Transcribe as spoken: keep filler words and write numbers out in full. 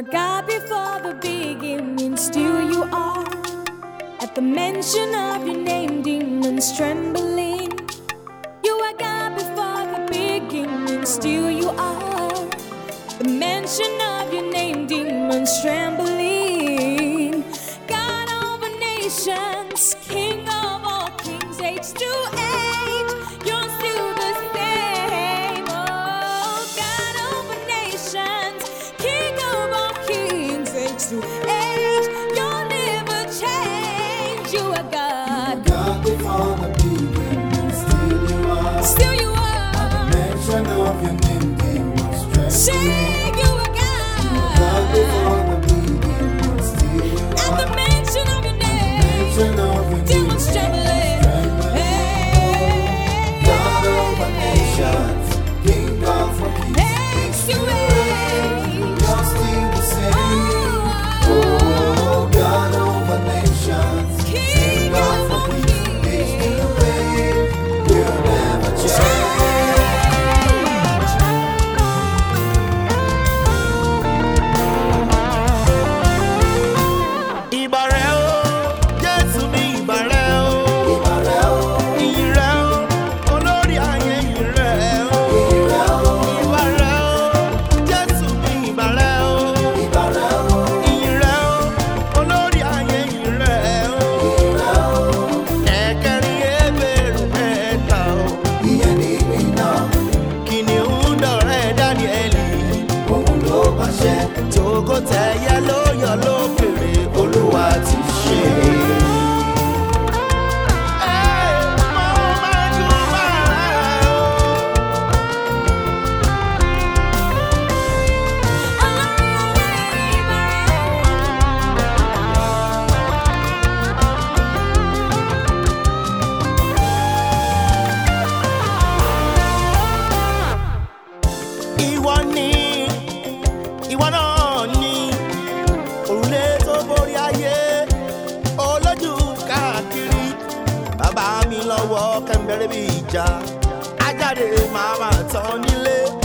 were God before the beginning, still you are. At the mention of your name, demons trembling. You were God before the beginning, still you are. The mention of your name, demons trembling. God over nations, King of all kings, age to age, you're still the same. Oh, God over nations, King of all kings, age to age, you'll never change. You are God. God before the beginning, still you are. Still you are. At the mention of your name, demons trembling. Sing, you are God. God before the beginning, still you are. At the mention of your name, Mention of your name, demons trembling. Hey, God over nations, King of all kings, age to age. you're still the same. Oh, God over nations, King of all kings, age to age, you'll never change. Ìbàrẹ̀ o, Jésù mi ìbàrẹ̀ o. Ìbàrẹ̀ o, Ìyìn rẹ̀ o, olórí ayé ìyìn rẹ̀ o. ìrẹ̀ o, Ìbàrẹ̀ o, Jésù mi ìbàrẹ̀ o. ìbàrẹ̀ o, Ìyìn rẹ̀ o, olórí ayé ìyìn rẹ̀ o. ìrẹ̀ o. Ẹ̀kẹrin ebèrú mẹ́ta o. Ìyẹn ní ìbí náà, Kìnìún dọ̀rẹ́ Dáníẹ́lì. òun ló pàṣẹ, Tògo tẹ̀yẹ ló yọ lókèrè, Olúwa ti ṣe. Ẹ́, mo máa júbà rẹ̀ o. Ìwọ ni, ìwọ náà ni, òrùlé tó borí ayé, olójú káàkiri. Bàbá mi lọ́wọ́ kẹ́ńbẹ́rẹ́ bí ìjà, ajáde màá máa tán nílé.